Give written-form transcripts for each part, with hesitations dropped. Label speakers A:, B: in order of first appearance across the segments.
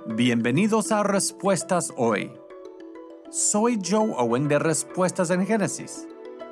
A: Bienvenidos a Respuestas Hoy. Soy Joe Owen de Respuestas en Génesis.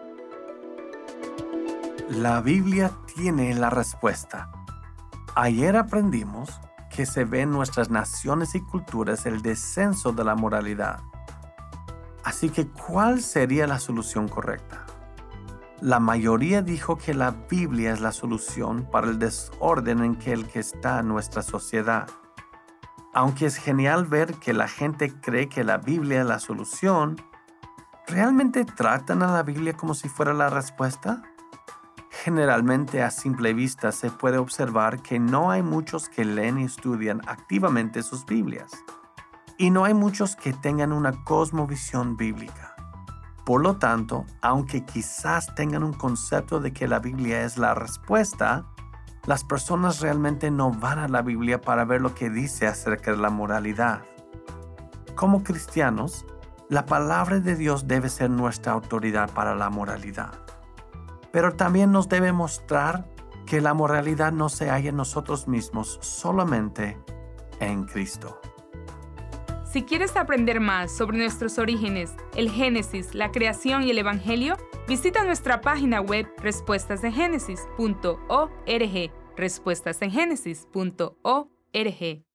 A: La Biblia tiene la respuesta. Ayer aprendimos que se ve en nuestras naciones y culturas el descenso de la moralidad. Así que, ¿cuál sería la solución correcta? La mayoría dijo que la Biblia es la solución para el desorden en que está en nuestra sociedad. Aunque es genial ver que la gente cree que la Biblia es la solución, ¿realmente tratan a la Biblia como si fuera la respuesta? Generalmente, a simple vista, se puede observar que no hay muchos que leen y estudian activamente sus Biblias. Y no hay muchos que tengan una cosmovisión bíblica. Por lo tanto, aunque quizás tengan un concepto de que la Biblia es la respuesta, las personas realmente no van a la Biblia para ver lo que dice acerca de la moralidad. Como cristianos, la palabra de Dios debe ser nuestra autoridad para la moralidad. Pero también nos debe mostrar que la moralidad no se halla en nosotros mismos, solamente en Cristo.
B: Si quieres aprender más sobre nuestros orígenes, el Génesis, la creación y el Evangelio, visita nuestra página web respuestasengenesis.org. respuestasengenesis.org